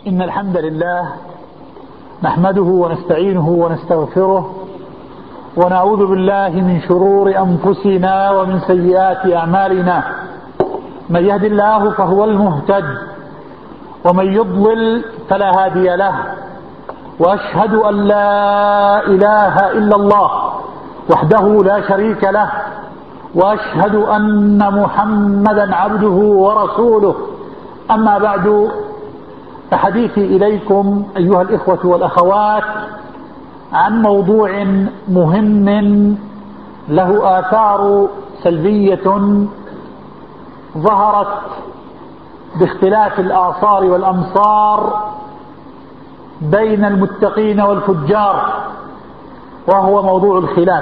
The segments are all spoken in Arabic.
إن الحمد لله نحمده ونستعينه ونستغفره ونعوذ بالله من شرور أنفسنا ومن سيئات أعمالنا. من يهد الله فهو المهتد ومن يضلل فلا هادي له، وأشهد أن لا إله إلا الله وحده لا شريك له، وأشهد أن محمدا عبده ورسوله. أما بعد، فحديثي إليكم أيها الإخوة والأخوات عن موضوع مهم له آثار سلبية ظهرت باختلاف الآثار والأمصار بين المتقين والفجار، وهو موضوع الخلاف.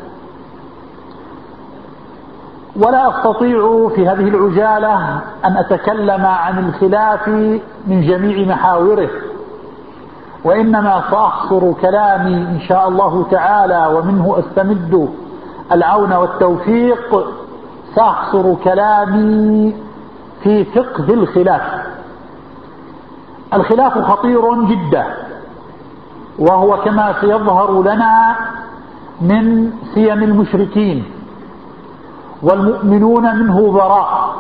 ولا أستطيع في هذه العجالة أن أتكلم عن الخلاف من جميع محاوره، وإنما سأحصر كلامي إن شاء الله تعالى، ومنه أستمد العون والتوفيق. سأحصر كلامي في فقه الخلاف. الخلاف خطير جدا، وهو كما سيظهر لنا من سيم المشركين، والمؤمنون منه براء.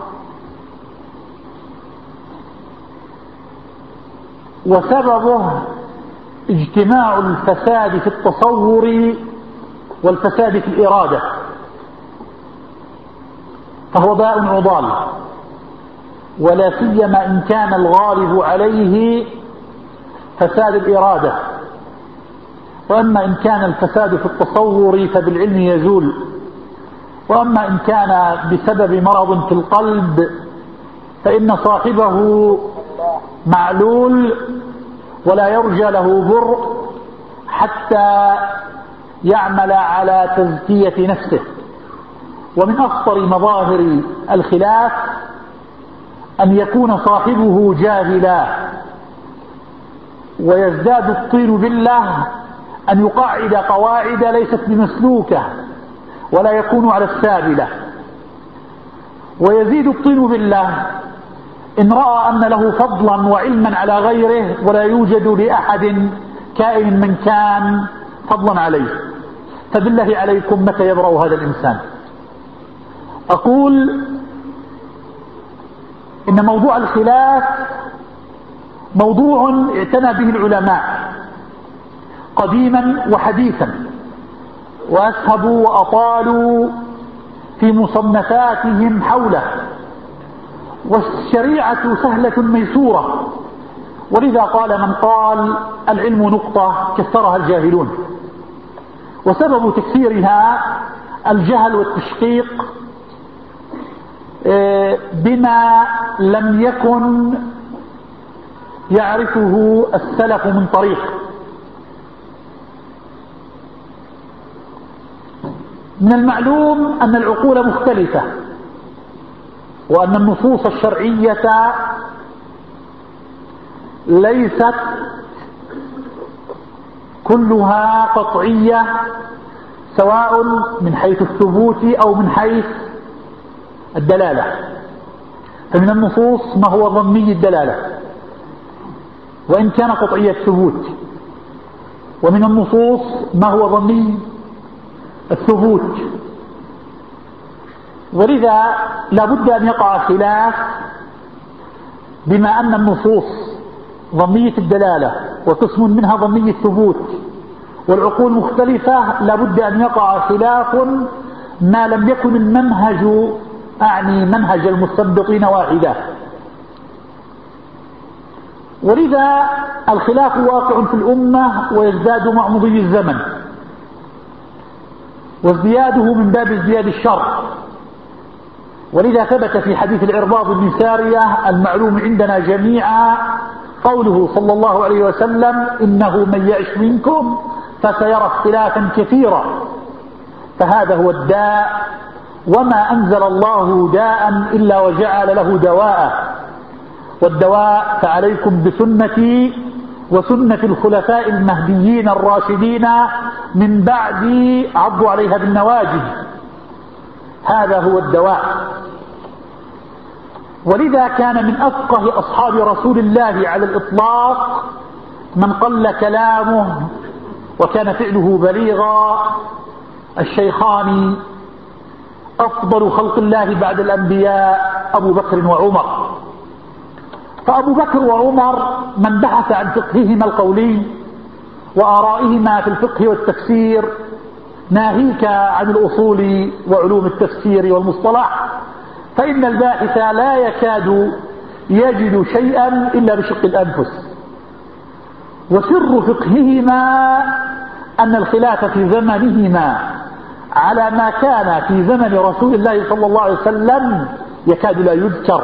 وسببه اجتماع الفساد في التصور والفساد في الإرادة، فهو داء عضال، ولا سيما إن كان الغالب عليه فساد الإرادة. وأما إن كان الفساد في التصور فبالعلم يزول، وأما إن كان بسبب مرض في القلب فإن صاحبه معلول ولا يرجى له برء حتى يعمل على تزكية نفسه. ومن أخطر مظاهر الخلاف أن يكون صاحبه جاهلا، ويزداد الطين بالله أن يقعد قواعد ليست بمسلوكة ولا يكون على السابلة. ويزيد الطين بالله إن رأى أن له فضلا وعلما على غيره ولا يوجد لأحد كائن من كان فضلا عليه. فبالله عليكم متى يبرأ هذا الإنسان؟ أقول إن موضوع الخلاف موضوع اعتنى به العلماء قديما وحديثا، وأسهبوا وأطالوا في مصنفاتهم حوله. والشريعة سهلة ميسورة، ولذا قال من قال العلم نقطة كسرها الجاهلون. وسبب تكسيرها الجهل والتشقيق بما لم يكن يعرفه السلف من طريق. من المعلوم أن العقول مختلفة، وأن النصوص الشرعية ليست كلها قطعية، سواء من حيث الثبوت أو من حيث الدلالة. فمن النصوص ما هو ظني الدلالة وإن كان قطعي الثبوت، ومن النصوص ما هو ظني الثبوت. ولذا لا بد أن يقع خلاف، بما أن النصوص ظنية الدلالة وقسم منها ظني الثبوت والعقول مختلفة. لا بد أن يقع خلاف ما لم يكن المنهج، أعني منهج المستنبطين، واحدا. ولذا الخلاف واقع في الأمة ويزداد مع مضي الزمن، وازدياده من باب ازدياد الشر. ولذا ثبت في حديث العرباض بن سارية المعلوم عندنا جميعا قوله صلى الله عليه وسلم: إنه من يعش منكم فسيرى اختلافا كثيرا. فهذا هو الداء، وما أنزل الله داء إلا وجعل له دواء. والدواء فعليكم بسنتي وسنة الخلفاء المهديين الراشدين من بعدي، عضوا عليها بالنواجذ. هذا هو الدواء. ولذا كان من أفقه أصحاب رسول الله على الإطلاق من قل كلامه وكان فعله بليغا الشيخان أفضل خلق الله بعد الأنبياء أبو بكر وعمر. فأبو بكر وعمر من بحث عن فقههما القولي وآرائهما في الفقه والتفسير ناهيك عن الأصول وعلوم التفسير والمصطلح، فإن الباحث لا يكاد يجد شيئا إلا بشق الأنفس. وسر فقههما أن الخلاف في زمنهما على ما كان في زمن رسول الله صلى الله عليه وسلم يكاد لا يذكر.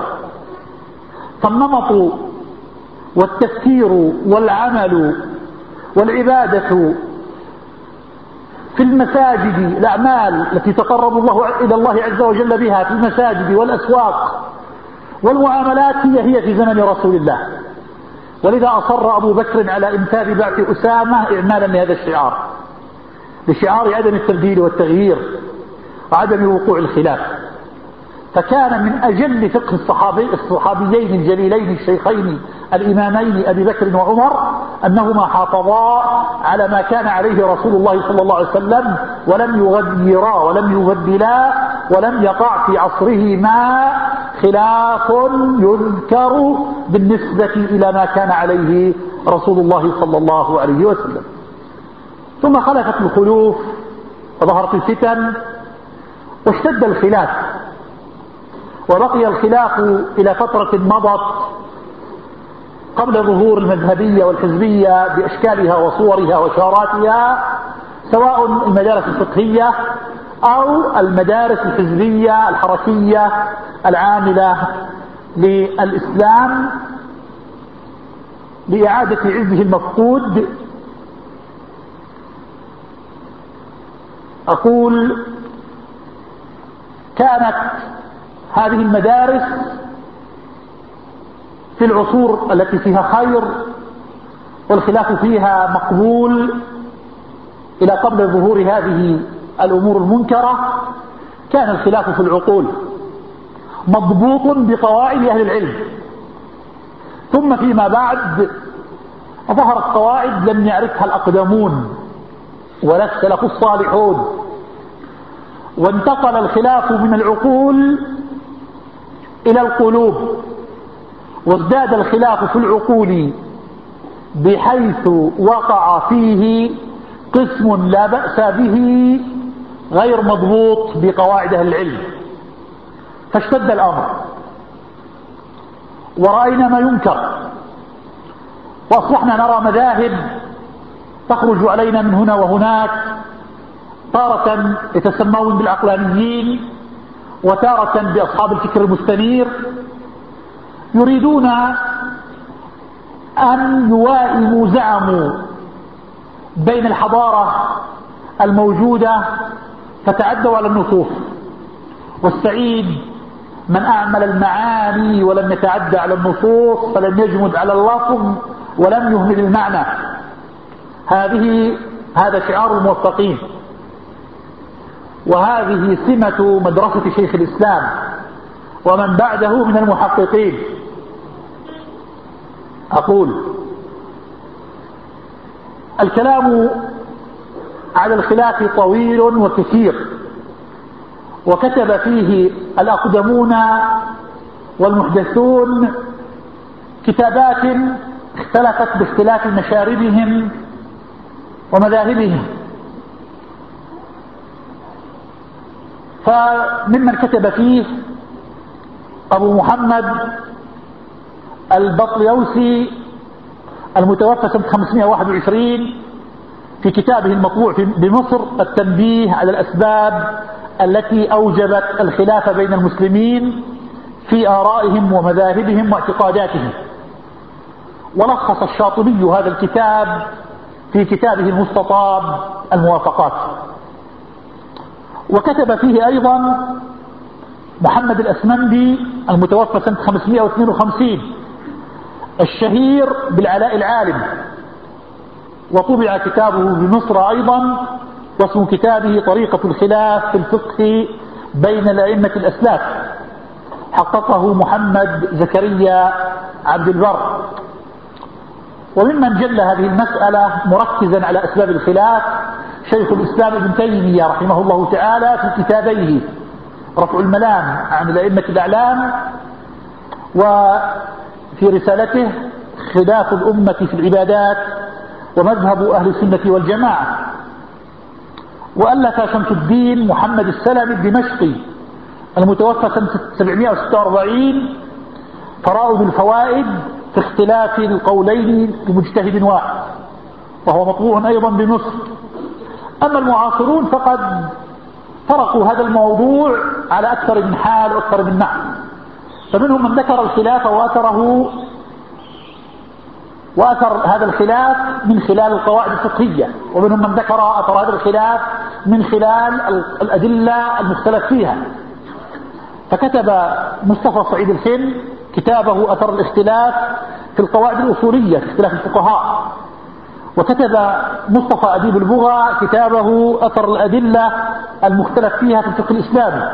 فالنمط والتفكير والعمل والعبادة في المساجد، الأعمال التي تقرب الله إلى الله عز وجل بها في المساجد والأسواق والمعاملات هي في زمن رسول الله. ولذا أصر أبو بكر على إنفاذ بعث أسامة إعمالا لهذا الشعار، لشعار عدم التبديل والتغيير وعدم وقوع الخلاف. فكان من أجل فقه الصحابيين الجليلين الشيخين الإمامين أبي بكر وعمر أنهما حافظا على ما كان عليه رسول الله صلى الله عليه وسلم ولم يغيرا ولم يبدلا، ولم يقع في عصرهما خلاف يذكر بالنسبة إلى ما كان عليه رسول الله صلى الله عليه وسلم. ثم خلفت الخلوف وظهرت الفتن واشتد الخلاف، وبقي الخلاف إلى فترة مضت قبل ظهور المذهبية والحزبية بأشكالها وصورها وشاراتها، سواء المدارس الفقهية أو المدارس الحزبية الحركية العاملة للإسلام لإعادة عزه المفقود. أقول كانت هذه المدارس في العصور التي فيها خير والخلاف فيها مقبول إلى قبل ظهور هذه الأمور المنكرة، كان الخلاف في العقول مضبوط بقواعد أهل العلم. ثم فيما بعد ظهرت قواعد لم يعرفها الأقدمون ولا السلف الصالحون، وانتقل الخلاف من العقول إلى القلوب، وازداد الخلاف في العقول بحيث وقع فيه قسم لا بأس به غير مضبوط بقواعد أهل العلم، فاشتد الأمر ورأينا ما ينكر، وأصبحنا نرى مذاهب تخرج علينا من هنا وهناك، تارة يتسمون بالعقلانيين وتارة بأصحاب الفكر المستنير، يريدون أن يوائموا زعموا بين الحضارة الموجودة فتعدوا على النصوص، والسعيد من أعمل المعاني ولم يتعدى على النصوص فلم يجمد على اللفظ ولم يهمل المعنى. هذا شعار الموفقين، وهذه سمة مدرسة شيخ الإسلام ومن بعده من المحققين. أقول الكلام على الخلاف طويل وكثير، وكتب فيه الأقدمون والمحدثون كتابات اختلفت باختلاف مشاربهم ومذاهبهم. فممن كتب فيه أبو محمد البطليوسي المتوفى سنة 521 في كتابه المطبوع بمصر التنبيه على الأسباب التي أوجبت الخلاف بين المسلمين في آرائهم ومذاهبهم واعتقاداتهم. ولخص الشاطبي هذا الكتاب في كتابه المستطاب الموافقات. وكتب فيه أيضا محمد الأسمندي المتوفى سنة 552 الشهير بالعلاء العالم، وطبع كتابه بمصر أيضا، واسم كتابه طريقة الخلاف في الفقه بين الأئمة الأسلاف. حققه محمد زكريا عبد البر. وممن جل هذه المسألة مركزا على أسباب الخلاف شيخ الإسلام ابن تيمية رحمه الله تعالى في كتابيه رفع الملام عن الأئمة الأعلام، وفي رسالته خلاف الأمة في العبادات ومذهب أهل السنة والجماعة. وألف شمس الدين محمد السلمي الدمشقي المتوفى سنة 746 فرائض الفوائد في اختلاف القولين لمجتهد واحد، وهو مطبوع أيضا بمصر. أما المعاصرون فقد فرقوا هذا الموضوع على أكثر من حال وأكثر من معنى، فمنهم من ذكر الخلاف وأثر هذا الخلاف من خلال القواعد الفقهية، ومنهم من ذكر أثر هذا الخلاف من خلال الأدلة المختلف فيها. فكتب مصطفى سعيد الخن كتابه أثر الاختلاف في القواعد الأصولية في اختلاف الفقهاء، وكتب مصطفى أديب البغى كتابه أثر الأدلة المختلف فيها في الفقه الإسلامي.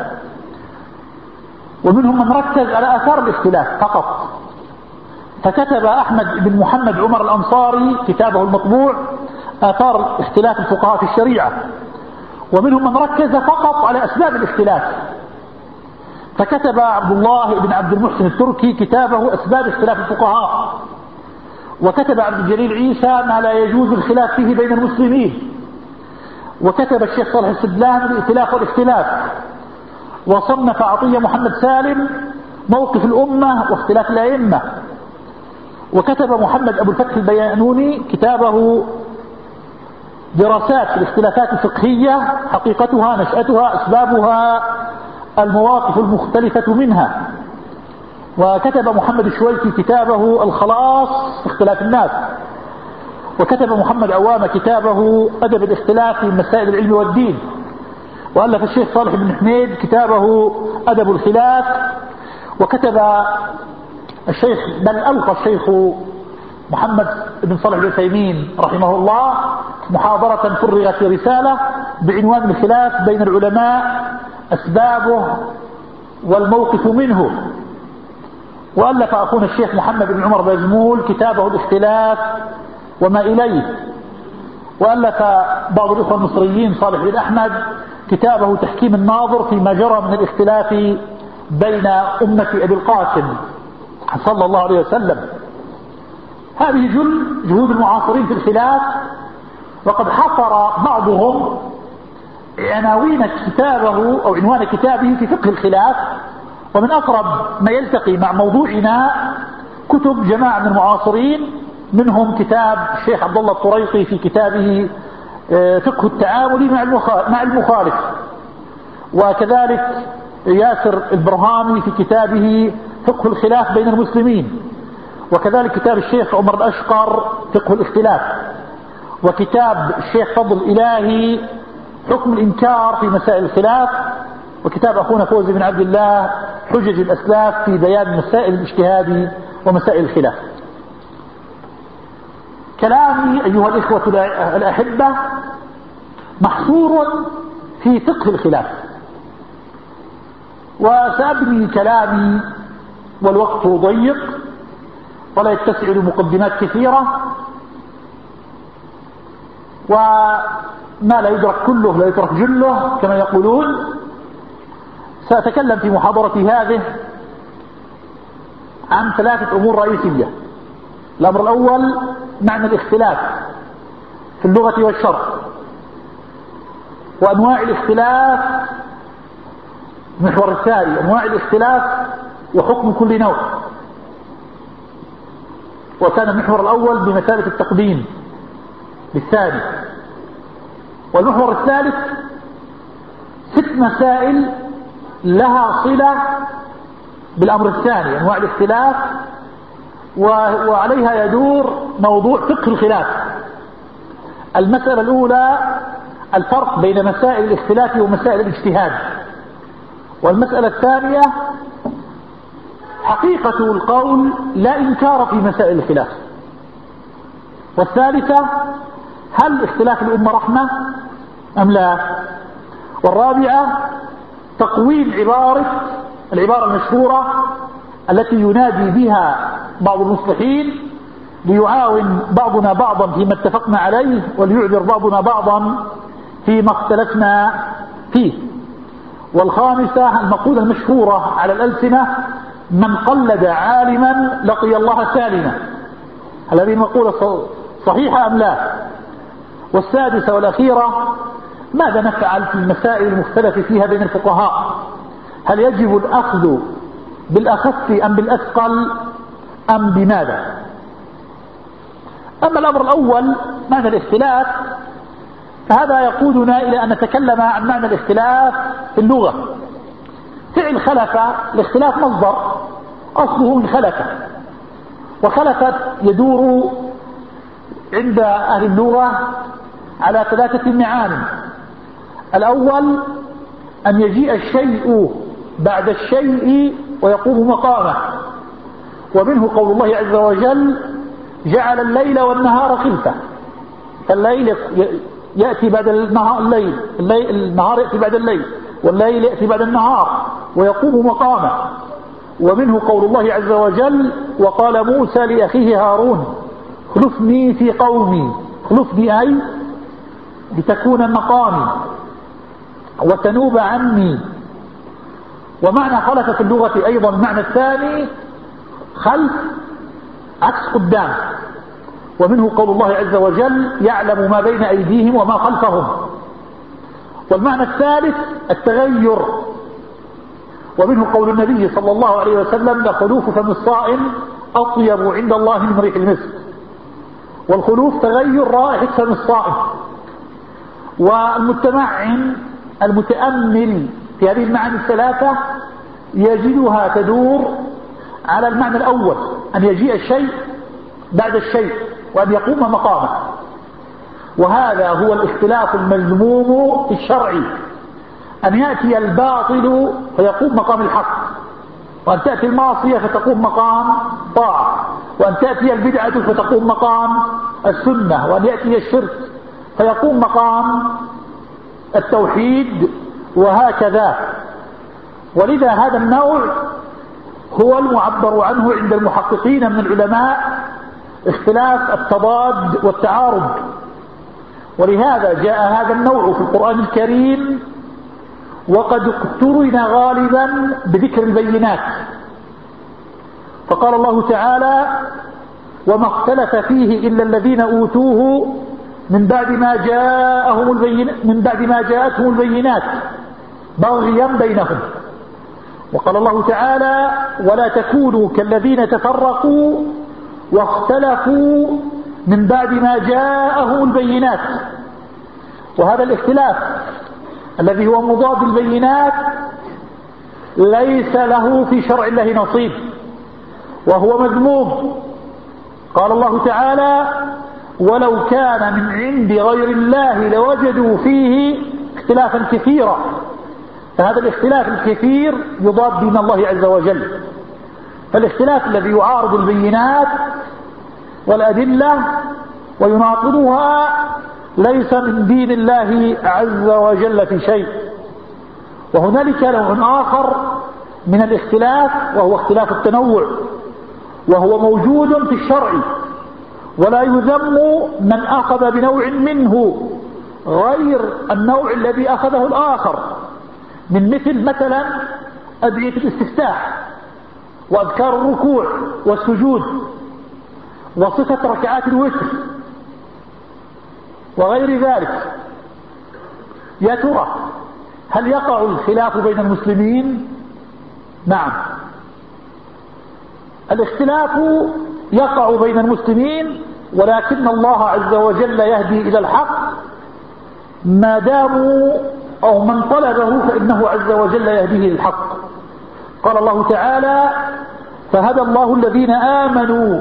ومنهم من ركز على آثار الاختلاف فقط، فكتب أحمد بن محمد عمر الأنصاري كتابه المطبوع آثار اختلاف الفقهاء في الشريعة. ومنهم من ركز فقط على أسباب الاختلاف، فكتب عبد الله بن عبد المحسن التركي كتابه أسباب اختلاف الفقهاء. وكتب عبد الجليل عيسى ما لا يجوز الخلاف فيه بين المسلمين. وكتب الشيخ صالح السدلاني الائتلاف والاختلاف. وصنف عطية محمد سالم موقف الأمة واختلاف الأئمة. وكتب محمد أبو الفتح البيانوني كتابه دراسات في الاختلافات الفقهية، حقيقتها، نشأتها، أسبابها، المواقف المختلفة منها. وكتب محمد الشويكي كتابه الخلاص في اختلاف الناس. وكتب محمد عوامة كتابه أدب الاختلاف في مسائل العلم والدين. وألف الشيخ صالح بن حميد كتابه أدب الخلاف. وكتب الشيخ بل ألقى الشيخ محمد بن صالح العثيمين رحمه الله محاضرة فرغت في رسالة بعنوان الخلاف بين العلماء أسبابه والموقف منه. وألف أخونا الشيخ محمد بن عمر بازمول كتابه الاختلاف وما إليه. وألف بعض الإخوة المصريين صالح بن أحمد كتابه تحكيم الناظر فيما جرى من الاختلاف بين أمة أبي القاسم صلى الله عليه وسلم. هذه جهود المعاصرين في الخلاف. وقد حصر بعضهم عناوين كتابه أو عنوان كتابه في فقه الخلاف. ومن أقرب ما يلتقي مع موضوعنا كتب جماعة من المعاصرين، منهم كتاب الشيخ عبد الله الطريقي في كتابه فقه التعامل مع المخالف، وكذلك ياسر البرهامي في كتابه فقه الخلاف بين المسلمين، وكذلك كتاب الشيخ عمر الأشقر فقه الاختلاف، وكتاب الشيخ فضل الإلهي حكم الإنكار في مسائل الخلاف، وكتاب أخونا فوزي بن عبد الله حجج الأسلاف في بيان مسائل الاجتهاد ومسائل الخلاف. كلامي أيها الإخوة الأحبة محصور في فقه الخلاف، وسأبني كلامي والوقت ضيق ولا يتسع لمقدمات كثيرة، وما لا يدرك كله لا يترك جله كما يقولون. سأتكلم في محاضرتي هذه عن 3 أمور رئيسية. الأمر الأول معنى الاختلاف في اللغة والشرع، وأنواع الاختلاف. المحور الثاني أنواع الاختلاف وحكم كل نوع، وكان المحور الأول بمثابة التقديم للثاني. والمحور الثالث 6 مسائل لها صلة بالأمر الثاني أنواع الاختلاف، وعليها يدور موضوع فقه الخلاف. المسألة الأولى الفرق بين مسائل الاختلاف ومسائل الاجتهاد، والمسألة الثانية حقيقة القول لا إنكار في مسائل الخلاف، والثالثة هل اختلاف الأمة رحمة أم لا، والرابعة تقويم عبارة العبارة المشهورة التي ينادي بها بعض المصلحين ليعاون بعضنا بعضا فيما اتفقنا عليه وليعذر بعضنا بعضا فيما اختلفنا فيه. والخامسة المقولة المشهورة على الألسنة: من قلد عالما لقي الله سالما. هل هذه المقولة صحيحة أم لا؟ والسادسة والأخيرة: ماذا نفعل في المسائل المختلف فيها بين الفقهاء؟ هل يجب الأخذ بالأخف أم بالأثقل أم بماذا؟ أما الأمر الأول معنى الاختلاف، فهذا يقودنا إلى أن نتكلم عن معنى الاختلاف في اللغة. فعل خلف، الاختلاف مصدر أصله من خلف، وخلفت يدور عند أهل اللغة على 3 معاني. الأول أن يجيء الشيء بعد الشيء ويقوم مقامه، ومنه قول الله عز وجل: جعل الليل والنهار خلفة. فالليل يأتي بعد النهار، النهار يأتي بعد الليل، والليل يأتي بعد النهار ويقوم مقامه. ومنه قول الله عز وجل: وقال موسى لأخيه هارون خلفني في قومي. خلفني أي لتكون مقامي وتنوب عني. ومعنى خلف في اللغة أيضا المعنى الثاني خلف عكس قدام، ومنه قول الله عز وجل: يعلم ما بين أيديهم وما خلفهم. والمعنى الثالث التغير، ومنه قول النبي صلى الله عليه وسلم: لخلوف فم الصائم أطيب عند الله من ريح المسك. والخلوف تغير رائحة فم الصائم. والمتمعن المتأمل في هذه المعاني الثلاثة يجدها تدور على المعنى الأول: أن يجيء الشيء بعد الشيء وأن يقوم مقامه. وهذا هو الاختلاف المذموم في الشرع، أن يأتي الباطل فيقوم مقام الحق، وأن تأتي المعصية فتقوم مقام طاعة، وأن تأتي البدعة فتقوم مقام السنة، وأن يأتي الشرك فيقوم مقام التوحيد، وهكذا. ولذا هذا النوع هو المعبر عنه عند المحققين من العلماء اختلاف التضاد والتعارض. ولهذا جاء هذا النوع في القرآن الكريم وقد اقترن غالبا بذكر البينات. فقال الله تعالى: وما اختلف فيه إلا الذين أوتوه من بعد ما جاءتهم البينات بغيا بينهم. وقال الله تعالى: ولا تكونوا كالذين تفرقوا واختلفوا من بعد ما جاءهم البينات. وهذا الاختلاف الذي هو مضاد البينات ليس له في شرع الله نصيب، وهو مذموم. قال الله تعالى: ولو كان من عند غير الله لوجدوا فيه اختلافا كثيرا. فهذا الاختلاف الكثير يضاد دين الله عز وجل. فالاختلاف الذي يعارض البينات والأدلة ويناقضها ليس من دين الله عز وجل في شيء. وهنالك نوع آخر من الاختلاف وهو اختلاف التنوع، وهو موجود في الشرع، ولا يذم من أخذ بنوع منه غير النوع الذي أخذه الآخر، من مثلا أدعية الاستفتاح وأذكار الركوع والسجود وصفة ركعات الوتر وغير ذلك. يا ترى هل يقع الخلاف بين المسلمين؟ نعم، الاختلاف يقع بين المسلمين، ولكن الله عز وجل يهدي إلى الحق ما داموا أو من طلبه فإنه عز وجل يهديه للحق. قال الله تعالى: فهدى الله الذين آمنوا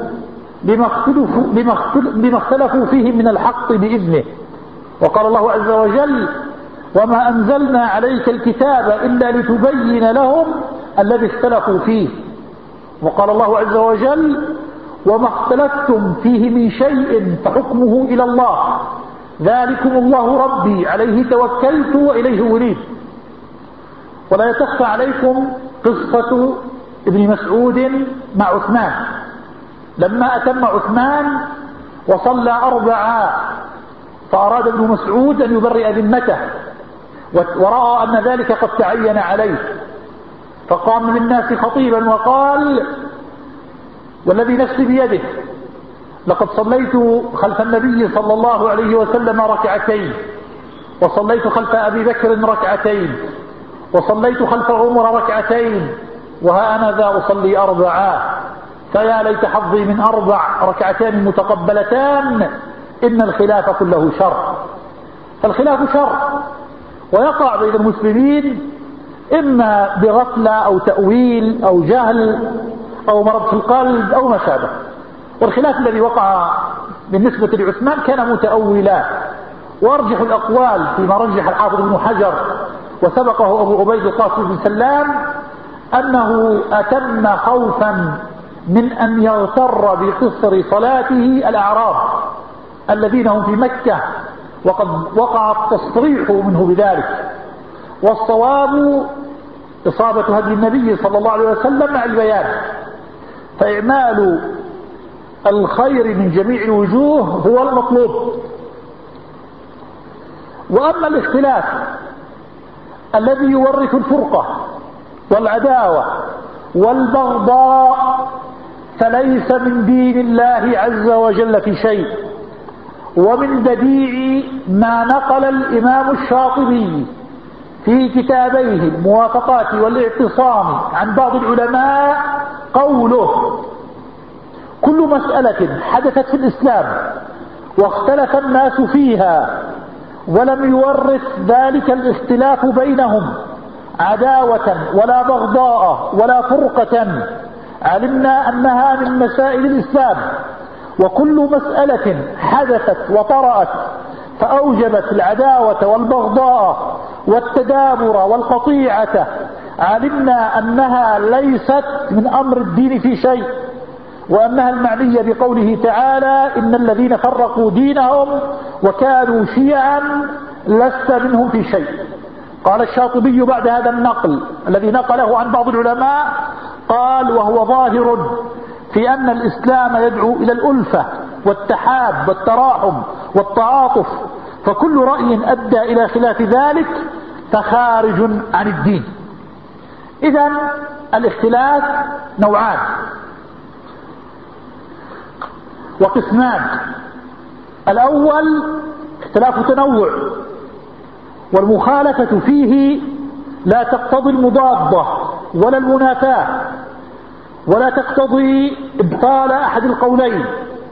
لما اختلفوا فيه من الحق بإذنه. وقال الله عز وجل: وما أنزلنا عليك الكتاب إلا لتبين لهم الذي اختلفوا فيه. وقال الله عز وجل: وما اختلفتم فيه من شيء فحكمه إلى الله ذلكم الله ربي عليه توكلت وإليه أنيب. ولا يتخفى عليكم قصة ابن مسعود مع عثمان لما أتم عثمان وصلى 4 فأراد ابن مسعود أن يبرئ ذمته ورأى أن ذلك قد تعين عليه فقام للناس خطيبا وقال والذي نفسي بيده لقد صليت خلف النبي صلى الله عليه وسلم 2 وصليت خلف أبي بكر 2 وصليت خلف عمر 2 وها أنا ذا أصلي 4 فيا ليت حظي من 4 ركعتان متقبلتان إن الخلاف كله شر. فالخلاف شر ويقع بين المسلمين إما بغفلة أو تأويل أو جهل أو مرض في القلب أو ما شابه. والخلاف الذي وقع بالنسبة لعثمان كان متأولا، وأرجح الأقوال فيما رجح الحافظ ابن حجر وسبقه أبو عبيد القاسم بن سلام أنه أتم خوفا من أن يغتر بقصر صلاته الأعراب الذين هم في مكة وقد وقع التصريح منه بذلك. والصواب إصابة هدي النبي صلى الله عليه وسلم مع البيان، فإعمال الخير من جميع الوجوه هو المطلوب. وأما الاختلاف الذي يورث الفرقة والعداوة والبغضاء فليس من دين الله عز وجل في شيء. ومن بديع ما نقل الإمام الشاطبي في كتابيه الموافقات والاعتصام عن بعض العلماء قوله: كل مسألة حدثت في الإسلام واختلف الناس فيها ولم يورث ذلك الاختلاف بينهم عداوة ولا بغضاء ولا فرقة علمنا أنها من مسائل الإسلام. وكل مسألة حدثت وطرأت فأوجبت العداوة والبغضاء والتدابر والقطيعة علمنا أنها ليست من أمر الدين في شيء، وأنها المعنية بقوله تعالى: إن الذين فرقوا دينهم وكانوا شيعا لست منهم في شيء. قال الشاطبي بعد هذا النقل الذي نقله عن بعض العلماء قال: وهو ظاهر في أن الإسلام يدعو إلى الألفة والتحاب والتراحم والتعاطف، فكل رأي أدى إلى خلاف ذلك فخارج عن الدين. إذن الاختلاف نوعان وقسمان: الأول اختلاف تنوع، والمخالفة فيه لا تقتضي المضادة ولا المنافاة ولا تقتضي إبطال أحد القولين،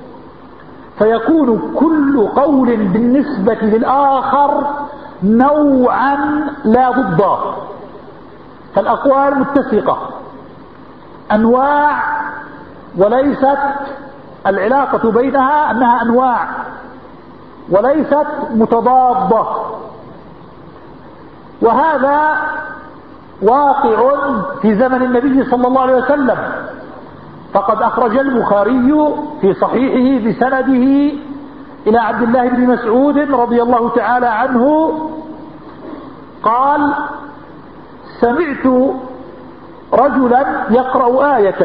فيكون كل قول بالنسبة للآخر نوعا لا ضده. فالأقوال متسقة أنواع، وليست العلاقة بينها أنها أنواع وليست متضادة. وهذا واقع في زمن النبي صلى الله عليه وسلم، فقد أخرج البخاري في صحيحه بسنده إلى عبد الله بن مسعود رضي الله تعالى عنه قال: سمعت رجلا يقرأ آية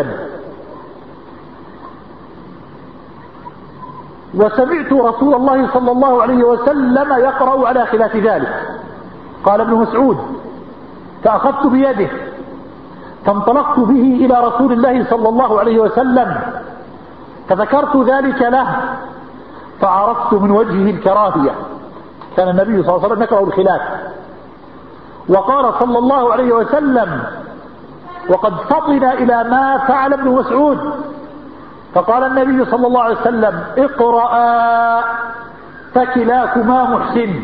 وسمعت رسول الله صلى الله عليه وسلم يقرأ على خلاف ذلك. قال ابن مسعود: فأخذت بيده فانطلقت به إلى رسول الله صلى الله عليه وسلم فذكرت ذلك له فعرفت من وجهه الكراهية. كان النبي صلى الله عليه وسلم يكره الخلاف، وقال صلى الله عليه وسلم: وقد فطن إلى ما فعل ابن مسعود. فقال النبي صلى الله عليه وسلم: اقرأ فكلاكما محسن،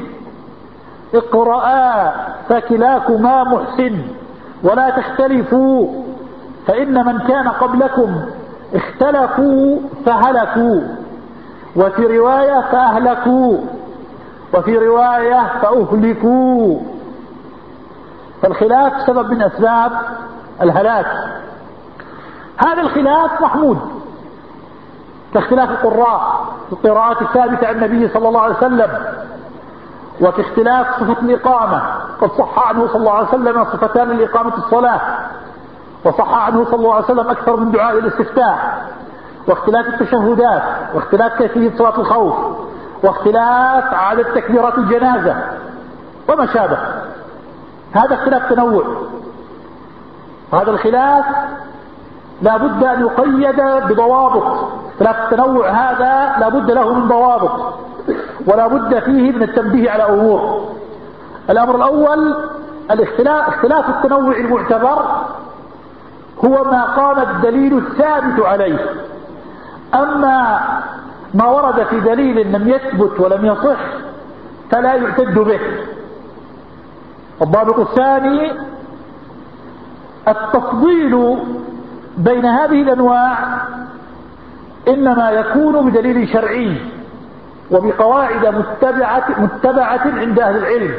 اقرأ فكلاكما محسن ولا تختلفوا، فإن من كان قبلكم اختلفوا فهلكوا، وفي رواية فأهلكوا، وفي رواية فأهلكوا. فالخلاف سبب من أسباب الهلاك. هذا الخلاف محمود كاختلاف القراء في القراءات الثابتة عن النبي صلى الله عليه وسلم، وكاختلاف صفة الإقامة، قد صح عنه صلى الله عليه وسلم صفتان لإقامة الصلاة، وصح عنه صلى الله عليه وسلم أكثر من دعاء الاستفتاح، واختلاف التشهدات، واختلاف كيفية صلاة الخوف، واختلاف عدد تكبيرات الجنازة وما شابه. هذا اختلاف تنوع، وهذا الخلاف لا بد أن يقيد بضوابط. اختلاف التنوع هذا لا بد له من ضوابط، ولا بد فيه من التنبيه على أمور. الأمر الأول اختلاف التنوع المعتبر هو ما قام الدليل الثابت عليه. أما ما ورد في دليل لم يثبت ولم يصح فلا يعتد به. الضابط الثاني التفضيل بين هذه الأنواع إنما يكون بدليل شرعي وبقواعد متبعة عند أهل العلم.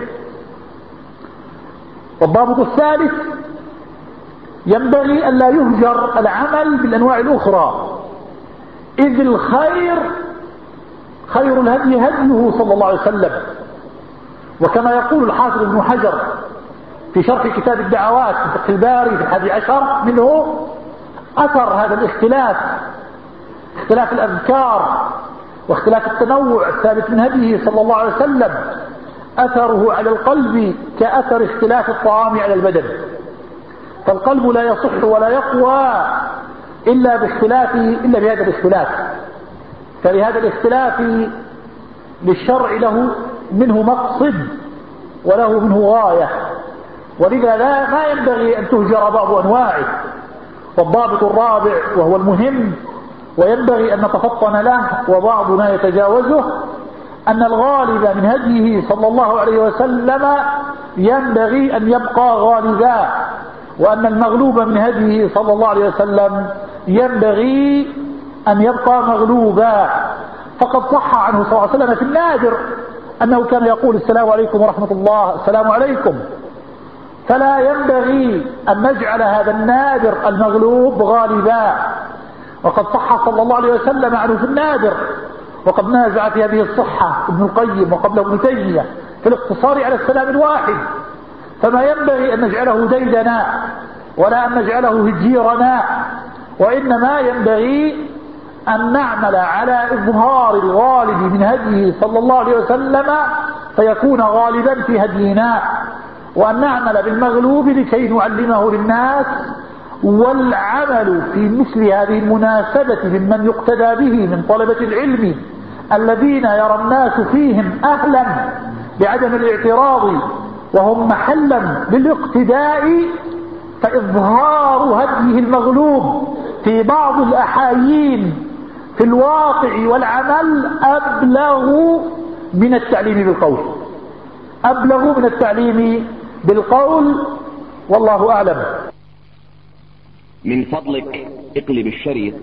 والضابط الثالث ينبغي أن لا يهجر العمل بالأنواع الأخرى، إذ خير الهدي هديه صلى الله عليه وسلم. وكما يقول الحافظ ابن حجر في شرح كتاب الدعوات في فتح الباري في 11 منه أثر هذا الاختلاف، اختلاف الأذكار واختلاف التنوع الثابت من هديه صلى الله عليه وسلم، أثره على القلب كأثر اختلاف الطعام على البدن. فالقلب لا يصح ولا يقوى إلا بهذا الاختلاف. فلهذا الاختلاف للشرع له منه مقصد وله منه غاية، ولذا ما ينبغي أن تهجر بعض أنواعه. والضابط الرابع وهو المهم وينبغي أن نتفطن له وبعضنا يتجاوزه، أن الغالب من هديه صلى الله عليه وسلم ينبغي أن يبقى غالبا، وأن المغلوب من هديه صلى الله عليه وسلم ينبغي أن يبقى مغلوبا. فقد صح عنه صلى الله عليه وسلم في النادر أنه كان يقول السلام عليكم ورحمة الله، السلام عليكم. فلا ينبغي أن نجعل هذا النادر المغلوب غالبا. وقد صح صلى الله عليه وسلم عنه في النادر، وقد نازع في هذه الصحة ابن القيم وقبله ابن تيمية في الاقتصار على السلام الواحد. فما ينبغي أن نجعله ديدنا ولا أن نجعله هجيرنا، وإنما ينبغي أن نعمل على إظهار الغالب من هديه صلى الله عليه وسلم فيكون غالبا في هدينا، وأن نعمل بالمغلوب لكي نعلمه للناس. والعمل في مثل هذه المناسبة ممن يقتدى به من طلبة العلم الذين يرى الناس فيهم أهلا بعدم الاعتراض وهم محلا للاقتداء، فإظهار هديه المغلوب في بعض الأحايين في الواقع والعمل أبلغ من التعليم بالقول، أبلغ من التعليم بالقول، والله أعلم. من فضلك اقلب الشريط.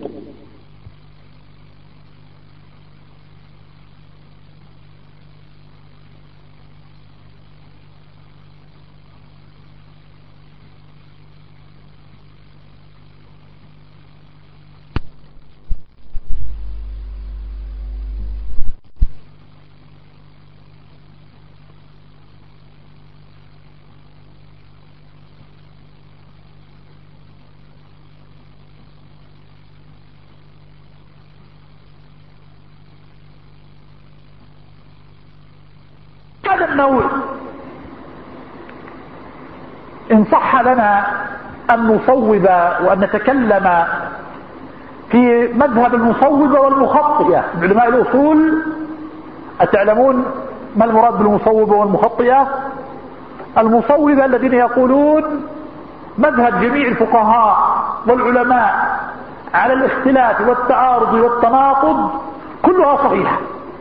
هذا النوع إن صح لنا أن نصوب وأن نتكلم في مذهب المصوبة والمخطئة. علماء الأصول أتعلمون ما المراد بالمصوبة والمخطئة؟ المصوبة الذين يقولون مذهب جميع الفقهاء والعلماء على الاختلاف والتعارض والتناقض كلها صحيحة.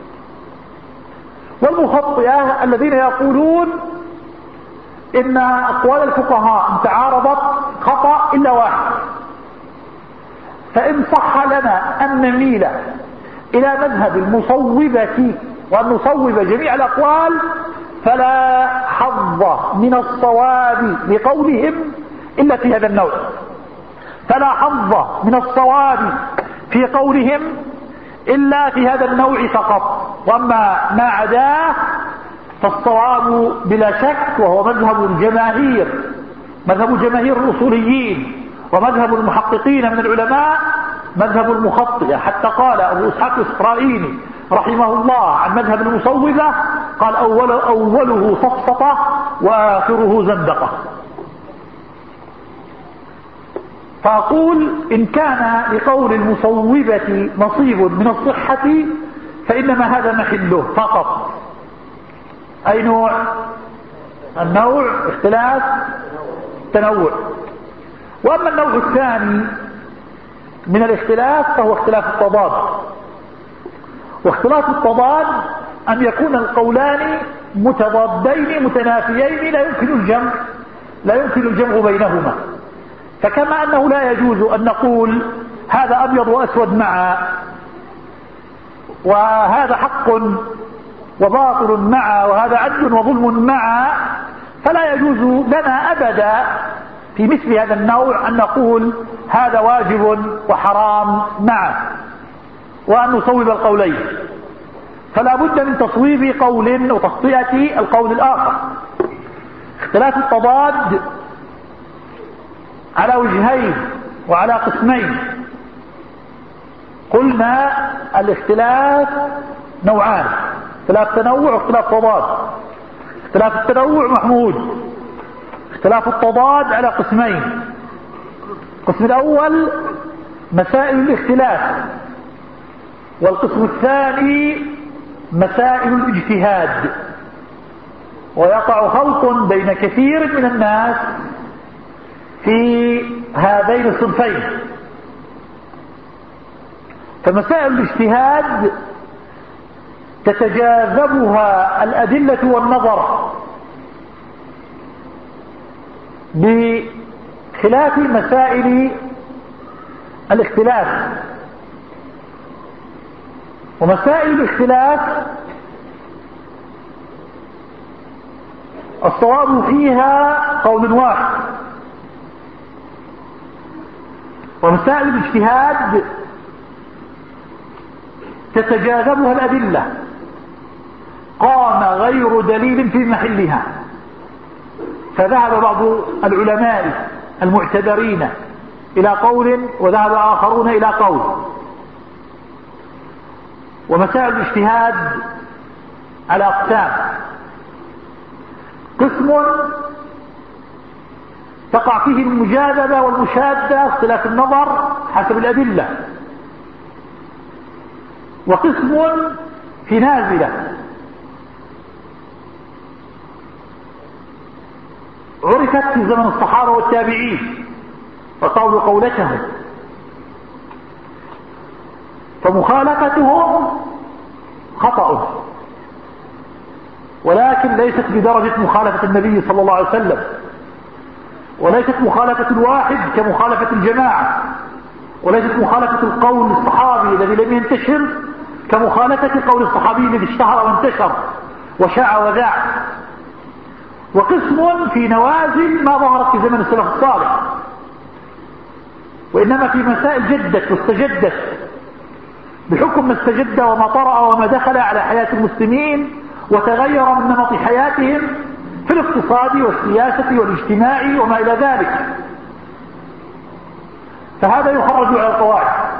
والمخطئة الذين يقولون إن أقوال الفقهاء إن تعارضت خطأ إلا واحد. فإن صح لنا أن نميل إلى مذهب المصوبة وأن نصوب جميع الأقوال فلا حظ من الصواب لقولهم إلا في هذا النوع، فلا حظ من الصواب في قولهم إلا في هذا النوع فقط. وأما ما عداه فالصواب بلا شك وهو مذهب الجماهير، مذهب جماهير الأصوليين ومذهب المحققين من العلماء مذهب المخطئة، حتى قال أبو إسحاق الإسرائيلي رحمه الله عن مذهب المصوبة قال أوله سفسطة وآخره زندقة. فأقول إن كان لقول المصوبة نصيب من الصحة فإنما هذا محله فقط. أي نوع؟ النوع اختلاف تنوع. وأما النوع الثاني من الاختلاف فهو اختلاف التضاد. واختلاف التضاد أن يكون القولان متضادين متنافيين لا يمكن الجمع بينهما. فكما أنه لا يجوز أن نقول هذا أبيض وأسود معا، وهذا حق وباطل معا، وهذا عدل وظلم معا، فلا يجوز لنا أبدا في مثل هذا النوع أن نقول هذا واجب وحرام معا وأن نصوب القولين. فلا بد من تصويب قول وتخطئة القول الآخر. اختلاف التضاد على وجهين وعلى قسمين. قلنا الاختلاف نوعان: اختلاف تنوع واختلاف تضاد. اختلاف التنوع محمود. اختلاف التضاد على قسمين: القسم الأول مسائل الاختلاف، والقسم الثاني مسائل الاجتهاد. ويقع خلط بين كثير من الناس في هذين الصنفين. فمسائل الاجتهاد تتجاذبها الأدلة والنظر بخلاف مسائل الاختلاف. ومسائل الاختلاف الصواب فيها قول واحد، ومسائل الاجتهاد تتجاذبها الأدلة، قام غير دليل في محلها. فذهب بعض العلماء المعتبرين إلى قول وذهب آخرون إلى قول. ومسائل الاجتهاد على أقسام: قسم تقع فيه المجاذبة والمشادة اختلاف النظر حسب الأدلة، وقسم في نازلة عرفت في زمن الصحابة والتابعين وطول قولتهم، فمخالفتهم خطأ، ولكن ليست بدرجة مخالفة النبي صلى الله عليه وسلم، وليست مخالفة الواحد كمخالفة الجماعة، وليست مخالفة القول الصحابي الذي لم ينتشر كمخالفة القول الصحابي الذي اشتهر وانتشر وشاع وذاع. وقسم في نوازل ما ظهرت في زمن السلف الصالح، وإنما في مسائل جدت واستجدت بحكم ما استجد وما طرأ وما دخل على حياة المسلمين وتغير من نمط حياتهم في الاقتصاد والسياسة والاجتماع وما إلى ذلك، فهذا يخرج على القواعد.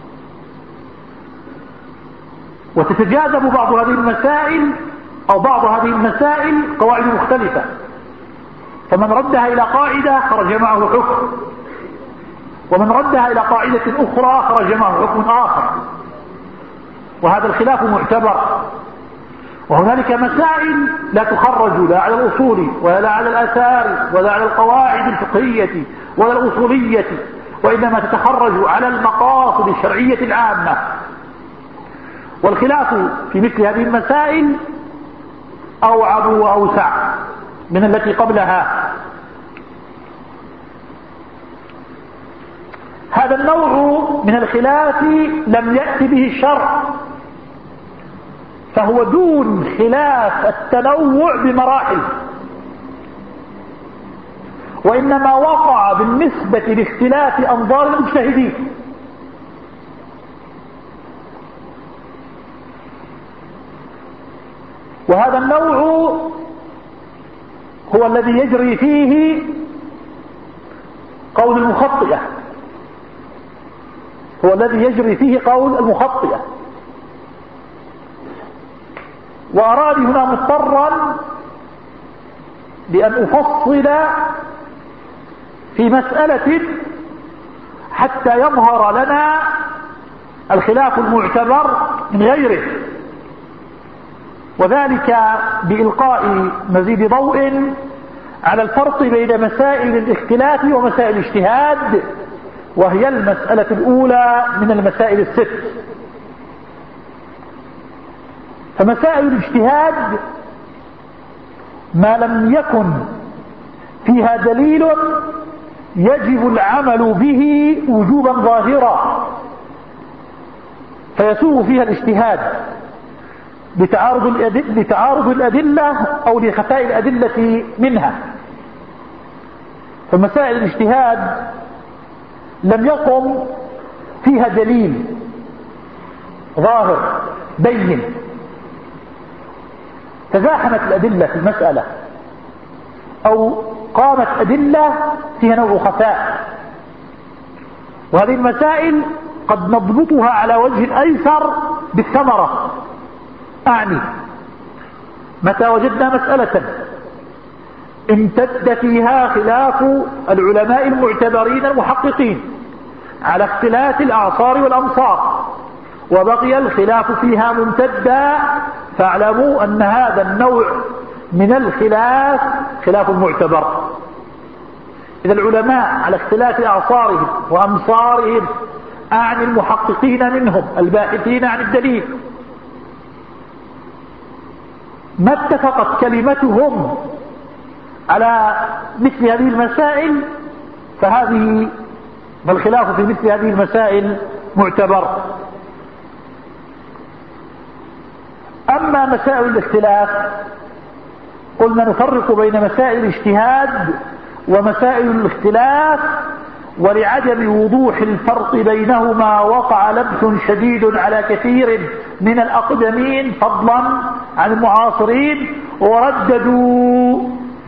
وتتجاذب بعض هذه المسائل أو بعض هذه المسائل قواعد مختلفة، فمن ردها إلى قاعدة خرج معه حكم، ومن ردها إلى قاعدة أخرى خرج معه حكم آخر، وهذا الخلاف معتبر. وهنالك مسائل لا تخرج لا على الأصول ولا على الآثار ولا على القواعد الفقهية ولا الأصولية، وإنما تتخرج على المقاصد الشرعية العامة. والخلاف في مثل هذه المسائل أوعب وأوسع من التي قبلها. هذا النوع من الخلاف لم يأتي به الشرع، فهو دون خلاف التنوع بمراحل، وإنما وقع بالنسبة لاختلاف أنظار المجتهدين. وهذا النوع هو الذي يجري فيه قول المخطئة، هو الذي يجري فيه قول المخطئة. وأراني هنا مضطرا بأن أفصل في مسألة حتى يظهر لنا الخلاف المعتبر من غيره، وذلك بإلقاء مزيد ضوء على الفرق بين مسائل الاختلاف ومسائل الاجتهاد، وهي المسألة الأولى من المسائل الست. فمسائل الاجتهاد ما لم يكن فيها دليل يجب العمل به وجوبا ظاهرا، فيسوغ فيها الاجتهاد لتعارض الأدلة أو لخفاء الأدلة منها. فمسائل الاجتهاد لم يقم فيها دليل ظاهر بين، تزاحمت الأدلة في المسألة أو قامت أدلة فيها نوع خفاء. وهذه المسائل قد نضبطها على وجه الأيسر بالثمرة، أعني متى وجدنا مسألة امتد فيها خلاف العلماء المعتبرين المحققين على اختلاف الأعصار والأمصار، وبقي الخلاف فيها ممتدا، فاعلموا أن هذا النوع من الخلاف خلاف المعتبر. إذا العلماء على اختلاف أعصارهم وأمصارهم، أعني المحققين منهم الباحثين عن الدليل، ما اتفقت كلمتهم على مثل هذه المسائل فالخلاف في مثل هذه المسائل معتبر. أما مسائل الاختلاف قلنا نفرق بين مسائل الاجتهاد ومسائل الاختلاف، ولعدم وضوح الفرق بينهما وقع لبس شديد على كثير من الأقدمين فضلا عن المعاصرين، ورددوا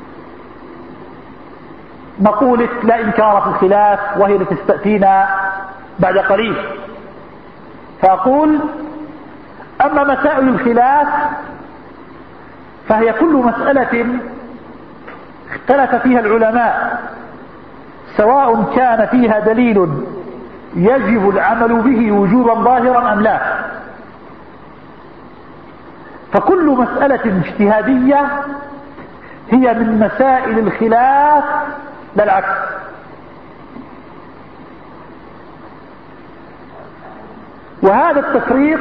مقولة لا إنكار في الخلاف، وهي التي تأتينا بعد قليل. فأقول أما مسائل الخلاف فهي كل مسألة اختلف فيها العلماء، سواء كان فيها دليل يجب العمل به وجوبا ظاهرا أم لا. فكل مسألة اجتهادية هي من مسائل الخلاف لا العكس. وهذا التفريق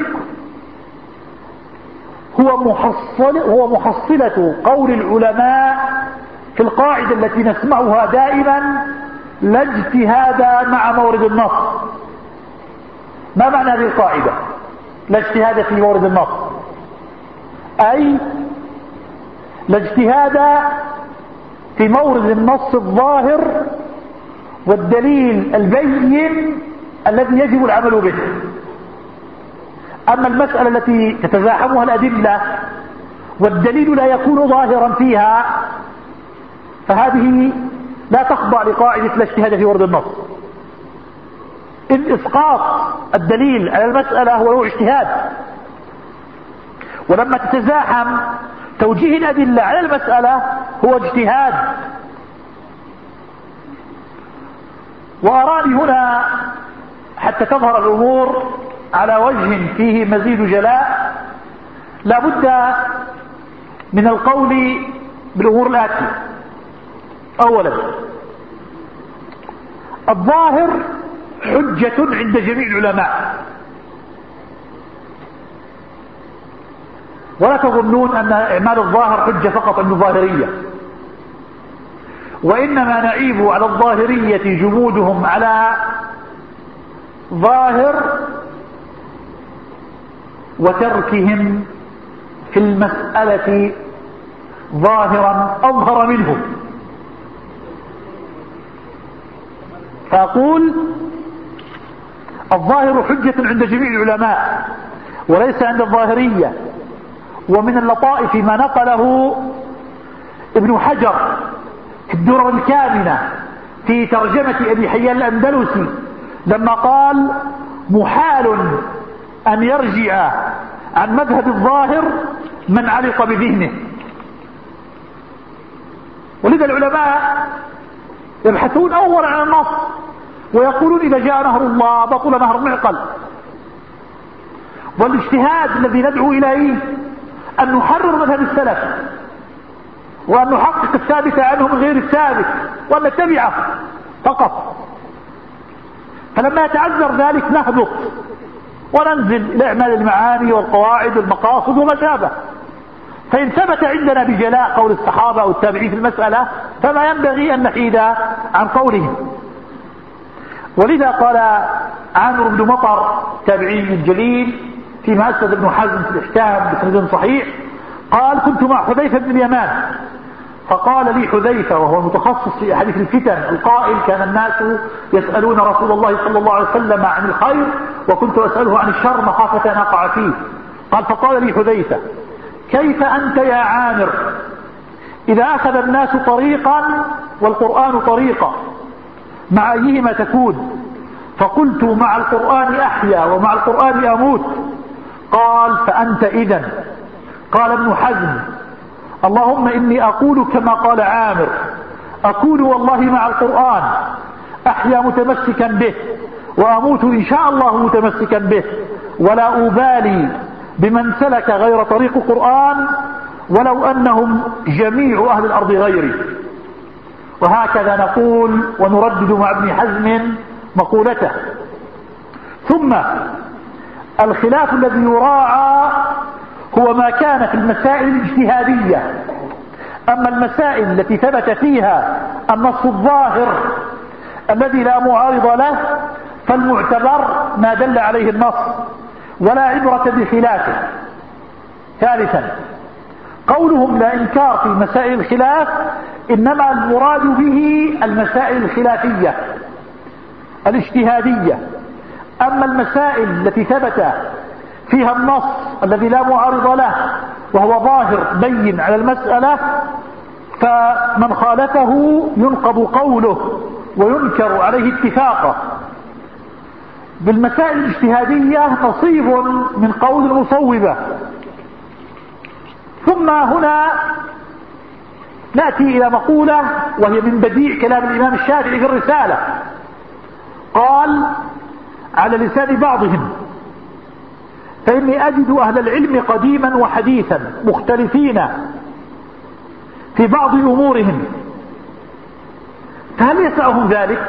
هو محصلة قول العلماء في القاعدة التي نسمعها دائما: لا اجتهاد مع مورد النص. ما معنى هذه القاعدة؟ لا اجتهاد في مورد النص، أي لا اجتهاد في مورد النص الظاهر والدليل البين الذي يجب العمل به. أما المسألة التي تتزاحمها الأدلة والدليل لا يكون ظاهرا فيها فهذه لا تخضع لقاعدة لا اجتهاد في مورد النص، إذ إسقاط الدليل على المسألة هو نوع اجتهاد. ولما تتزاحم توجيه الأدلة على المسألة هو اجتهاد. وأراني هنا حتى تظهر الأمور على وجه فيه مزيد جلاء لا بد من القول بالأمور الآتية. أولا، الظاهر حجة عند جميع العلماء، ولا تظنون أن إعمال الظاهر حجة فقط عند الظاهرية، وإنما نعيب على الظاهرية جمودهم على ظاهر وتركهم في المسألة ظاهرا أظهر منه. فأقول الظاهر حجة عند جميع العلماء وليس عند الظاهرية. ومن اللطائف ما نقله ابن حجر في الدرر الكامنة في ترجمة أبي حيان الأندلسي لما قال محال أن يرجع عن مذهب الظاهر من علق بذهنه. ولذا العلماء يبحثون أولا عن النص ويقولون إذا جاء نهر الله بطل نهر معقل. والاجتهاد الذي ندعو إليه أن نحرر مذهب السلف وأن نحقق الثابت عنه من غير الثابت وأن نتبعه فقط. فلما يتعذر ذلك نهبط وننزل إلى إعمال المعاني والقواعد والمقاصد وما شابه. فإن ثبت عندنا بجلاء قول الصحابة أو التابعين في المسألة فما ينبغي أن نحيد عن قولهم. ولذا قال عامر بن مطر تابعي الجليل فيما أسند ابن حزم في الإحكام بسند صحيح قال كنت مع حذيفة بن اليمان فقال لي حذيفة وهو المتخصص في أحاديث الفتن القائل كان الناس يسألون رسول الله صلى الله عليه وسلم عن الخير وكنت أسأله عن الشر مخافة أن أقع فيه. قال فقال لي حذيفة كيف أنت يا عامر إذا أخذ الناس طريقا والقرآن طريقا مع أيهما تكون؟ فقلت مع القرآن أحيا ومع القرآن أموت. قال فأنت إذن. قال ابن حزم اللهم إني أقول كما قال عامر أكون والله مع القرآن أحيا متمسكا به وأموت إن شاء الله متمسكا به ولا أبالي بمن سلك غير طريق القرآن ولو أنهم جميع أهل الأرض غيري. وهكذا نقول ونردد مع ابن حزم مقولته. ثم الخلاف الذي يراعى هو ما كان في المسائل الاجتهادية. أما المسائل التي ثبت فيها النص الظاهر الذي لا معارض له فالمعتبر ما دل عليه النص ولا عبرة بخلافه. ثالثا قولهم لا إنكار في مسائل الخلاف إنما المراد به المسائل الخلافية الاجتهادية. أما المسائل التي ثبت فيها النص الذي لا معارض له وهو ظاهر بين على المسألة فمن خالفه ينقض قوله وينكر عليه اتفاقه. بالمسائل الاجتهادية نصيب من قول المصوبة. ثم هنا نأتي إلى مقولة وهي من بديع كلام الإمام الشافعي في الرسالة قال على لسان بعضهم فإني أجد أهل العلم قديما وحديثا مختلفين في بعض أمورهم فهل يسعهم ذلك؟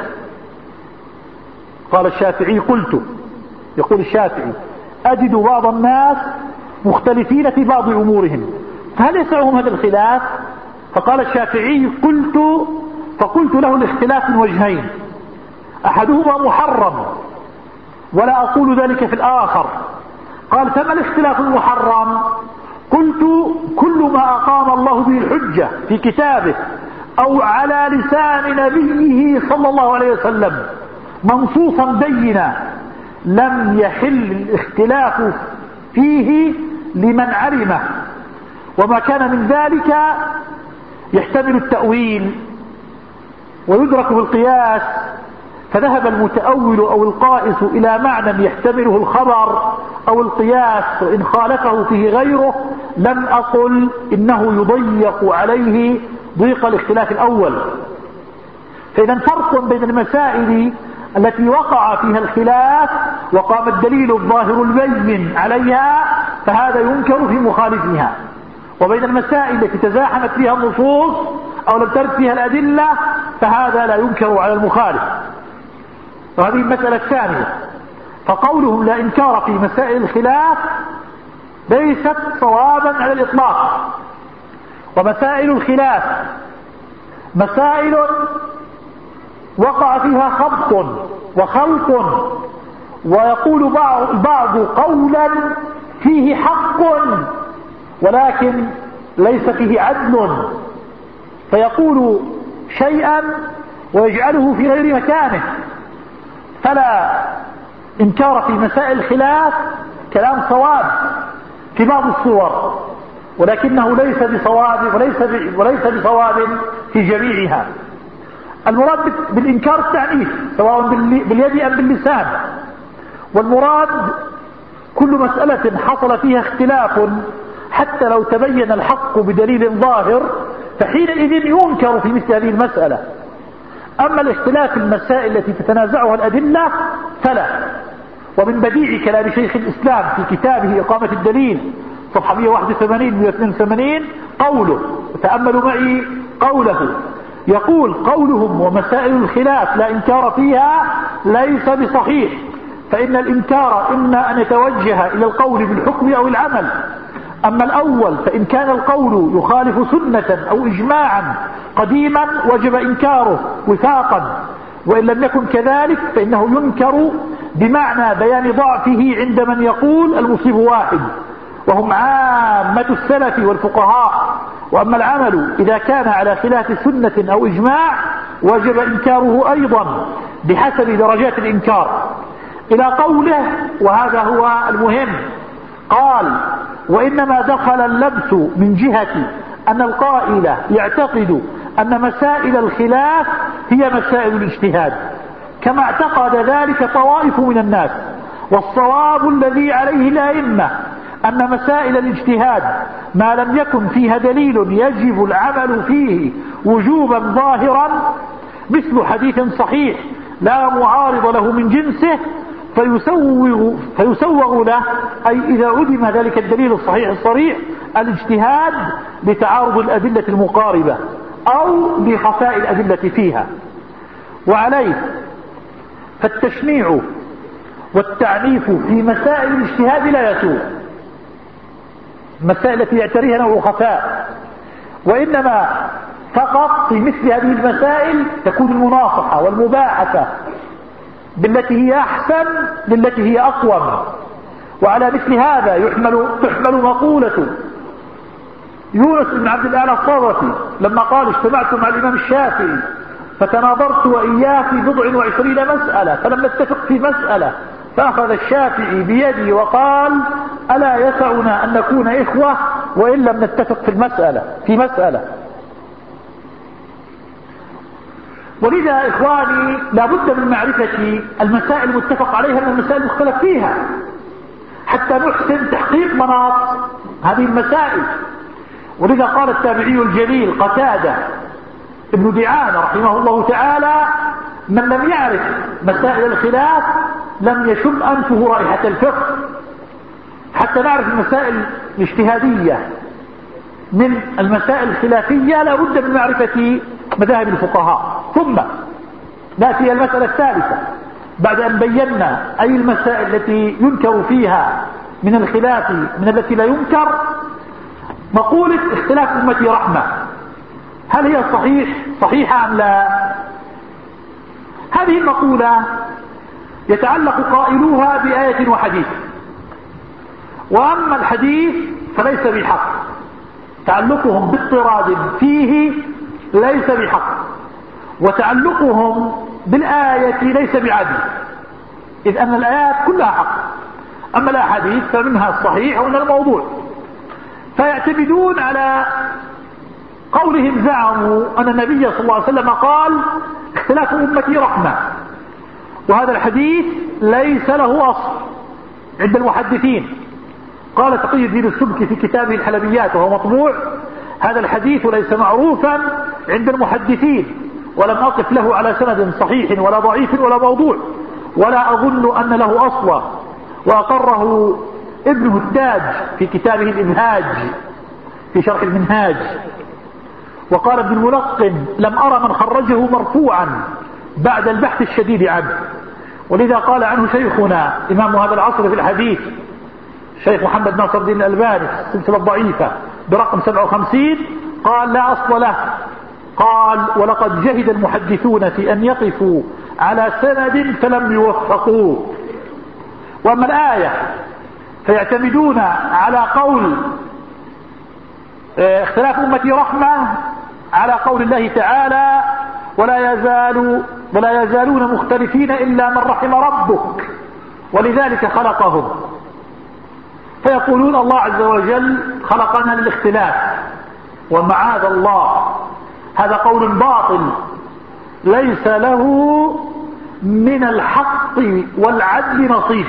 قال الشافعي قلت يقول الشافعي أجد بعض الناس مختلفين في بعض أمورهم فهل يسعهم هذا الخلاف؟ فقال الشافعي فقلت له الاختلاف من وجهين أحدهما محرم ولا أقول ذلك في الآخر. قال فما الاختلاف المحرم؟ قلت كل ما أقام الله به الحجة في كتابه أو على لسان نبيه صلى الله عليه وسلم منصوصا بينا لم يحل الاختلاف فيه لمن علمه وما كان من ذلك يحتمل التأويل ويدرك بالقياس فذهب المتأول أو القائس إلى معنى يحتمله الخبر أو القياس وإن خالفه فيه غيره لم أقل إنه يضيق عليه ضيق الاختلاف الأول. فإذا فرق بين المسائل التي وقع فيها الخلاف وقام الدليل الظاهر البين عليها فهذا ينكر في مخالفها وبين المسائل التي تزاحمت فيها النصوص أو لم ترد فيها الأدلة فهذا لا ينكر على المخالف. وهذه المسألة الثانية. فقولهم لا إنكار في مسائل الخلاف ليست صوابا على الإطلاق. ومسائل الخلاف مسائل وقع فيها خبط وخلط ويقول بعض قولا فيه حق ولكن ليس فيه عدل فيقول شيئا ويجعله في غير مكانه. فلا إنكار في مسائل الخلاف كلام صواب في بعض الصور ولكنه ليس بصواب وليس بصواب في جميعها. المراد بالإنكار التعنيف سواء باليد أم باللسان. والمراد كل مسألة حصل فيها اختلاف حتى لو تبين الحق بدليل ظاهر فحينئذ ينكر في مثل هذه المسألة. أما الاختلاف في المسائل التي تتنازعها الأدلة فلا. ومن بديع كلام شيخ الإسلام في كتابه إقامة الدليل صفحة 181-182 قوله، تأملوا معي قوله، يقول: قولهم ومسائل الخلاف لا إنكار فيها ليس بصحيح، فإن الإنكار إما أن يتوجه إلى القول بالحكم أو العمل. أما الأول فإن كان القول يخالف سنة أو إجماعا قديما وجب إنكاره وفاقا، وإن لم يكن كذلك فإنه ينكر بمعنى بيان ضعفه عند من يقول المصيب واحد، وهم عامة السلف والفقهاء. وأما العمل إذا كان على خلاف سنة أو إجماع وجب إنكاره أيضا بحسب درجات الإنكار. إلى قوله، وهذا هو المهم، قال: وإنما دخل اللبس من جهة أن القائل يعتقد أن مسائل الخلاف هي مسائل الاجتهاد، كما اعتقد ذلك طوائف من الناس. والصواب الذي عليه الأئمة أن مسائل الاجتهاد ما لم يكن فيها دليل يجب العمل فيه وجوبا ظاهرا، مثل حديث صحيح لا معارض له من جنسه فيسوغ له، أي إذا عدم ذلك الدليل الصحيح الصريح، الاجتهاد لتعارض الأدلة المقاربة أو لخفاء الأدلة فيها. وعليه فالتشنيع والتعنيف في مسائل الاجتهاد لا يسوغ، المسائل التي يعتريها نوع خفاء، وإنما فقط في مثل هذه المسائل تكون المناصحة والمباحثة بالتي هي أحسن للتي هي أقوم. وعلى مثل هذا تحمل مقولة يونس بن عبد الأعلى الصرفي لما قال: اجتمعت مع الإمام الشافعي فتناظرت وإياه في 29 مسألة، فلم نتفق في مسألة، فأخذ الشافعي بيدي وقال: ألا يسعنا أن نكون إخوة وإن لم نتفق في مسألة. ولذا إخواني لابد من معرفة المسائل المتفق عليها من المسائل المختلف فيها حتى نحسن تحقيق مناط هذه المسائل. ولذا قال التابعي الجليل قتادة ابن دعانة رحمه الله تعالى: من لم يعرف مسائل الخلاف لم يشم أنفه رائحة الفقه. حتى نعرف المسائل الاجتهادية من المسائل الخلافية لا بد من معرفة مذاهب الفقهاء. ثم نأتي المسألة الثالثة بعد أن بينا أي المسائل التي ينكر فيها من الخلاف من التي لا ينكر. مقولة اختلاف أمتي رحمة، هل هي صحيحة أم لا؟ هذه المقولة يتعلق قائلوها بآية وحديث، وأما الحديث فليس بحق، تعلقهم باضطراد فيه ليس بحق، وتعلقهم بالآية ليس بعدل، إذ أن الآيات كلها حق، أما الأحاديث فمنها الصحيح ومنها الموضوع. فيعتمدون على قولهم، زعموا أن النبي صلى الله عليه وسلم قال: اختلاف أمتي رحمة، وهذا الحديث ليس له أصل عند المحدثين. قال تقي الدين السبكي في كتابه الحلبيات وهو مطبوع: هذا الحديث ليس معروفا عند المحدثين، ولم أقف له على سند صحيح ولا ضعيف ولا موضوع، ولا أظن أن له أصلا. وأقره ابن التاج في كتابه الإنهاج في شرح المنهاج. وقال ابن الملقن: لم أرى من خرجه مرفوعا بعد البحث الشديد عنه. ولذا قال عنه شيخنا إمام هذا العصر في الحديث شيخ محمد ناصر الدين الألباني السلسلة الضعيفة برقم 57، قال: لا أصل له. قال: ولقد جهد المحدثون في أن يقفوا على سند فلم يوفقوا. وأما الآية فيعتمدون على قول اختلاف أمتي رحمة على قول الله تعالى: ولا يزالون مختلفين إلا من رحم ربك ولذلك خلقهم. فيقولون الله عز وجل خلقنا للاختلاف، ومعاذ الله، هذا قول باطل ليس له من الحق والعدل نصيب.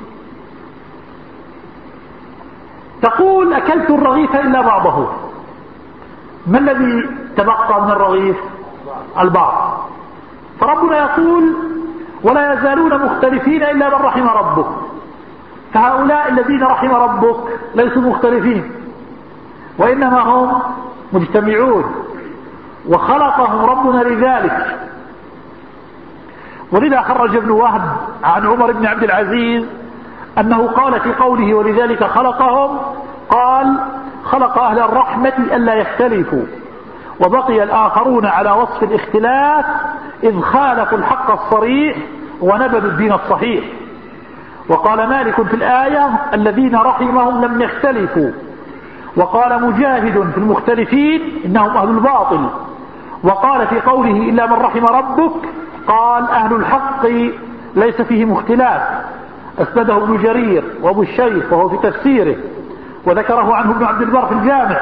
تقول أكلت الرغيف إلا بعضه، ما الذي تبقى من الرغيف؟ البعض. فربنا يقول ولا يزالون مختلفين إلا من رحم ربك. فهؤلاء الذين رحم ربك ليسوا مختلفين، وإنما هم مجتمعون، وخلقهم ربنا لذلك. ولذا خرج ابن وهب عن عمر بن عبد العزيز أنه قال في قوله ولذلك خلقهم، قال خلق أهل الرحمة ألا يختلفوا، وبقي الآخرون على وصف الاختلاف إذ خالفوا الحق الصريح ونبذوا الدين الصحيح. وقال مالك في الآية الذين رحمهم لم يختلفوا. وقال مجاهد في المختلفين إنهم أهل الباطل. وقال في قوله إلا من رحم ربك قال أهل الحق ليس فيهم اختلاف. أسنده ابن جرير وابو الشيخ وهو في تفسيره، وذكره عنه ابن عبد البر في الجامع.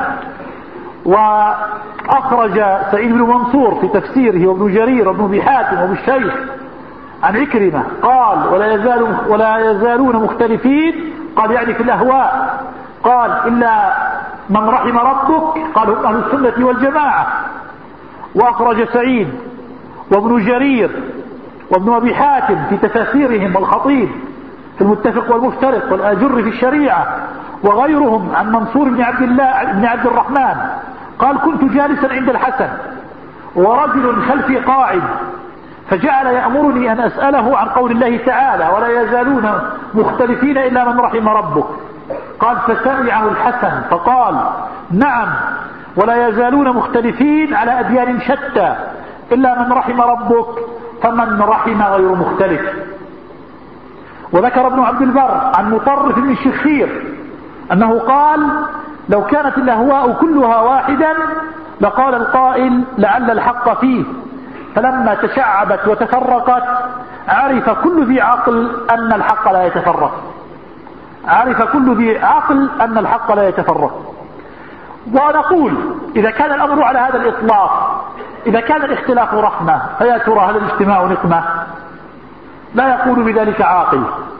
وأخرج سعيد بن منصور في تفسيره وابن جرير وابن أبي حاتم وابو الشيخ عن عكرمة قال ولا يزالون مختلفين، قال يعني في الأهواء، قال إلا من رحم ربك، قال هم أهل السنة والجماعة. وأخرج سعيد وابن جرير وابن أبي حاتم في تفاسيرهم والخطيب في المتفق والمفترق والآجر في الشريعة وغيرهم عن منصور بن عبد الرحمن قال كنت جالسا عند الحسن ورجل خلفي قاعد، فجعل يأمرني أن أسأله عن قول الله تعالى ولا يزالون مختلفين إلا من رحم ربك. قال فسمعه الحسن فقال نعم ولا يزالون مختلفين على أديان شتى إلا من رحم ربك، فمن رحم غير مختلف. وذكر ابن عبد البر عن مطرف بن الشخير أنه قال لو كانت الأهواء كلها واحدا لقال القائل لعل الحق فيه، فلما تشعبت وتفرقت عرف كل ذي عقل أن الحق لا يتفرق. عرف كل ذي عقل أن الحق لا يتفرق. ونقول إذا كان الأمر على هذا الإطلاق، إذا كان الاختلاف رحمة، فيا ترى هل الاجتماع نقمة؟ لا يقول بذلك عاقل.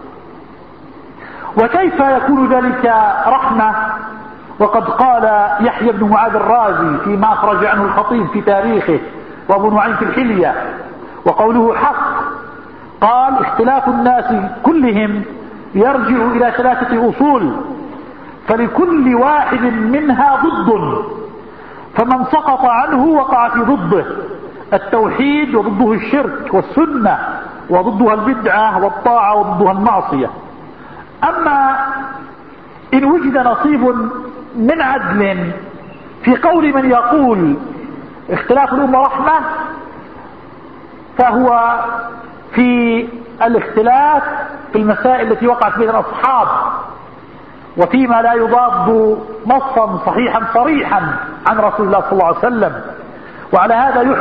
وكيف يكون ذلك رحمة وقد قال يحيى بن معاذ الرازي فيما أخرج عنه الخطيب في تاريخه وابو نعيم في الحلية وقوله حق، قال اختلاف الناس كلهم يرجع إلى 3 أصول فلكل واحد منها ضد، فمن سقط عنه وقع في ضده، التوحيد وضده الشرك، والسنة وضدها البدعة، والطاعة وضدها المعصية. أما إن وجد نصيب من عدل في قول من يقول اختلاف الأمة رحمة، فهو في الاختلاف في المسائل التي وقعت بين الأصحاب وفيما لا يضاد نصا صحيحا صريحا عن رسول الله صلى الله عليه وسلم. وعلى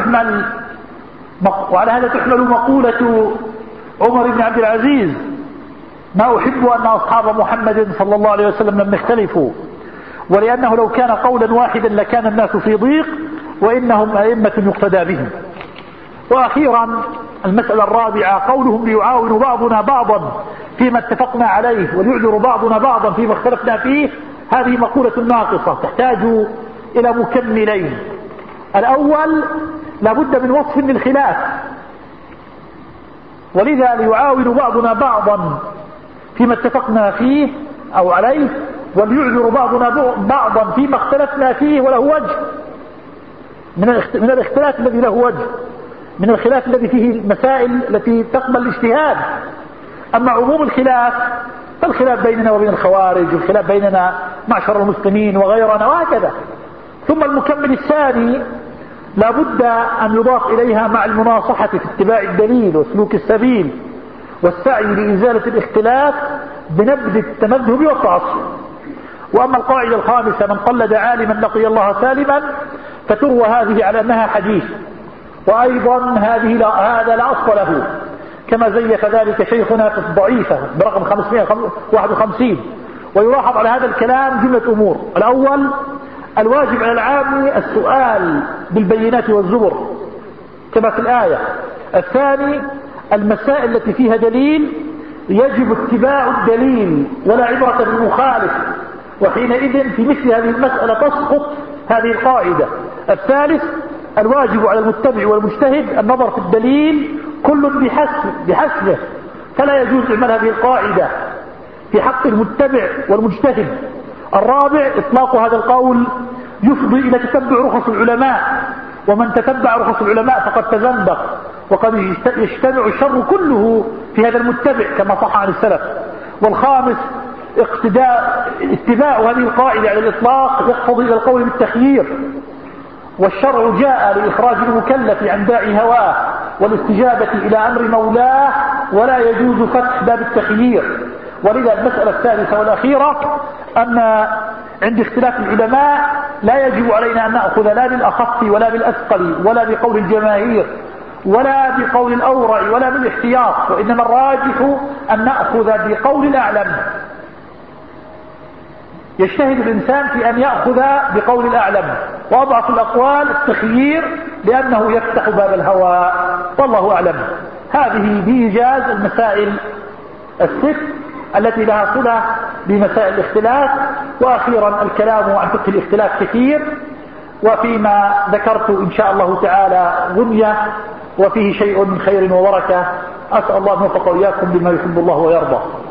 هذا تحمل مقولة عمر بن عبد العزيز ما أحب أن أصحاب محمد صلى الله عليه وسلم لم يختلفوا، ولأنه لو كان قولا واحدا لكان الناس في ضيق، وإنهم أئمة يقتدى بهم. وأخيرا المسألة الرابعة قولهم ليعاون بعضنا بعضا فيما اتفقنا عليه وليعذر بعضنا بعضا فيما اختلفنا فيه، هذه مقولة ناقصة تحتاج إلى مكملين. الأول لابد من وصف للخلاف، ولذا ليعاون بعضنا بعضا فيما اتفقنا فيه أو عليه وليعذر بعضنا بعضا فيما اختلفنا فيه وله وجه من الاختلاف الذي له وجه، من الخلاف الذي فيه المسائل التي تقبل الاجتهاد. أما عموم الخلاف فالخلاف بيننا وبين الخوارج، والخلاف بيننا معشر المسلمين وغيرنا وهكذا. ثم المكمل الثاني لابد أن يضاف إليها مع المناصحة في اتباع الدليل وسلوك السبيل والسعي لإزالة الاختلاف بنبذ التمذهب والتعصب. وأما القاعدة الخامسة من قلد عالما لقي الله سالما، فتروى هذه على أنها حديث، وأيضا هذا لا أصل له، كما زيف ذلك شيخنا في الضعيفة برقم 551. ويلاحظ على هذا الكلام جملة أمور. الأول الواجب على العام السؤال بالبينات والزبر، كما في الآية. الثاني المسائل التي فيها دليل يجب اتباع الدليل ولا عبرة بالمخالف، وحينئذ في مثل هذه المسألة تسقط هذه القاعدة. الثالث الواجب على المتبع والمجتهد النظر في الدليل كل بحسبه، فلا يجوز عمل هذه القاعدة في حق المتبع والمجتهد. الرابع إطلاق هذا القول يفضي إلى تتبع رخص العلماء، ومن تتبع رخص العلماء فقد تزندق، وقد يجتمع الشر كله في هذا المتبع كما صح عن السلف. والخامس اتباع هذه القاعدة على الإطلاق يقتضي إلى القول بالتخيير، والشرع جاء لإخراج المكلف عن داعي هواه والاستجابة إلى أمر مولاه، ولا يجوز فتح باب التخيير. ولذا المسألة الثالثة والأخيرة أن عند اختلاف العلماء لا يجب علينا أن نأخذ لا بالأخف ولا بالأثقل ولا بقول الجماهير ولا بقول الأورع ولا بالاحتياط، وإنما الراجح أن نأخذ بقول الأعلم. يجتهد الإنسان في أن يأخذ بقول الأعلم، وأضعف الأقوال التخيير لأنه يفتح باب الهوى، والله أعلم. هذه بإيجاز المسائل الست التي لها صلة بمسائل الاختلاف. وأخيرا الكلام عن فقه الاختلاف كثير، وفيما ذكرت إن شاء الله تعالى غنية، وفيه شيء من خير وبركة. أسأل الله أن يوفق وإياكم بما يحب الله ويرضى.